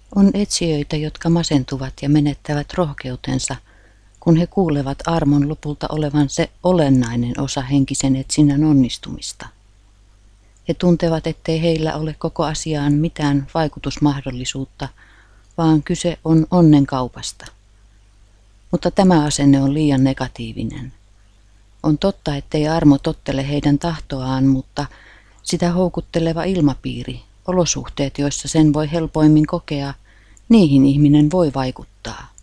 On etsijöitä, jotka masentuvat ja menettävät rohkeutensa, kun he kuulevat armon lopulta olevan se olennainen osa henkisen etsinnän onnistumista. He tuntevat, ettei heillä ole koko asiaan mitään vaikutusmahdollisuutta, vaan kyse on onnenkaupasta. Mutta tämä asenne on liian negatiivinen. On totta, ettei armo tottele heidän tahtoaan, mutta sitä houkutteleva ilmapiiri, olosuhteet, joissa sen voi helpoimmin kokea, niihin ihminen voi vaikuttaa.